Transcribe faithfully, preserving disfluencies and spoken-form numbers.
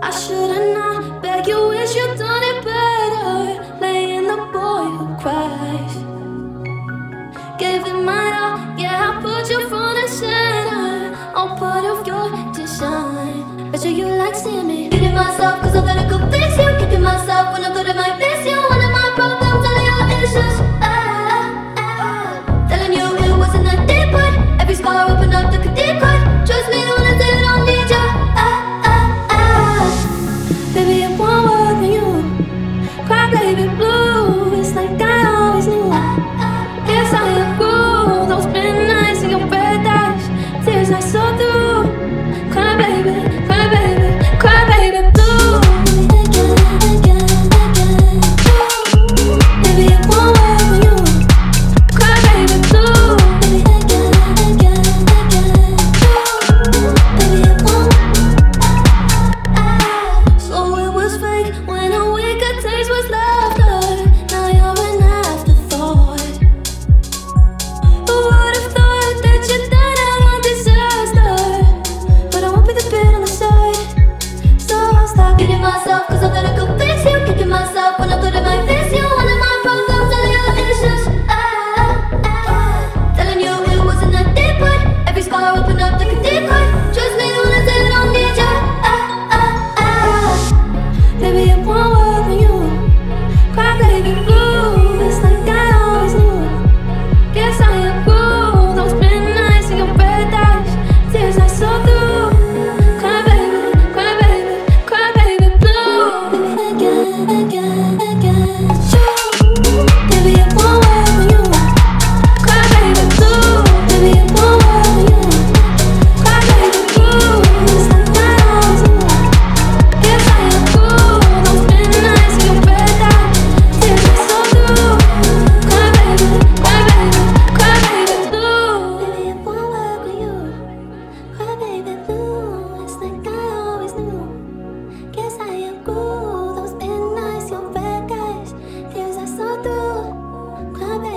I should've not. Beg you, wish you'd done it better. Laying the boy who cries. Gave it my all, yeah, I put you front and center. All part of your design. Bet you like seeing me hitting myself, cause I thought I could fix you. Kicking myself when I thought I might miss you. One of my problems, all of your issues. Ah, ah, ah. Telling you it wasn't that deep, but every scar opened up like a deep cut. Trust me when I say I don't need you. Ah, ah, ah. Baby, it won't work when you cry, baby, blue. It's like I always knew. Guess I agree. Those midnights in your bed eyes, tears I saw through. Cry, baby, cry, baby, cry, baby, blue. Baby, it won't work when you cry, baby, blue. Baby, it won't. So it was fake when a weaker taste was laughter. Now you're an afterthought. Who would've thought that you'd done out on disaster? But I won't be the bit on the side. So I'll stop kidding myself, cause I thought I could fix you. Kicking myself when I thought I might miss you. One of my problems, all of your issues. Ah, ah, ah. Telling you it wasn't that deep, but every scar opened up like a deep cut. Trust me when I say I don't need you. Ah, ah, ah. Baby, it won't work when you cry, baby, blue. It's like I always knew. Guess I agree. Those midnights in your bed eyes, tears I saw through. Cry, baby, cry, baby, cry, baby, blue. Again, again, again. Baby, it won't work when you cry, baby, blue. Baby, it won't work when you cry, baby, blue. It's like I always knew. Guess I agree. Those midnights in your bed eyes, tears I saw through. Cry, baby, cry, baby, cry, baby, blue. Baby, it won't work when you cry, baby, blue. It's like I always knew. Guess I agree. Those midnights, your bad guys, tears I saw through. Cry, baby.